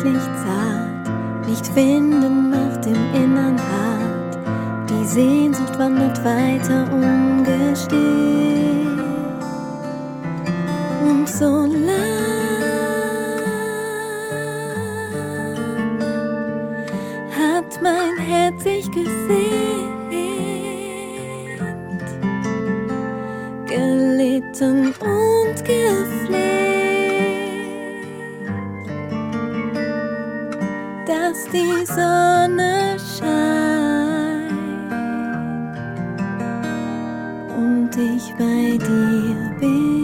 endlich zart, nicht finden macht im Innern hart. Die Sehnsucht wandert weiter ungestillt. Und so lang hat mein Herz sich gesehnt, gelitten und gefleht, dass die Sonne scheint und ich bei dir bin.